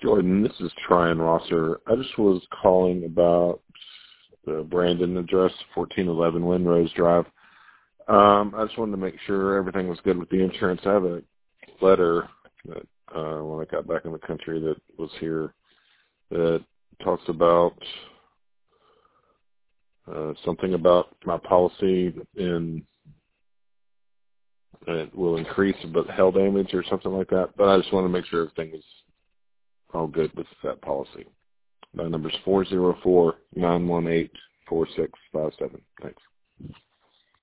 Jordan, this is Tryon Rosser. I just was calling about the Brandon address, 1411 Windrose Drive. I just wanted to make sure everything was good with the insurance. I have a letter that when I got back in the country that was here that talks about something about my policy and it will increase but hail damage or something like that. But I just want to make sure everything was all good with that policy. My number is 404-918-4657. Thanks.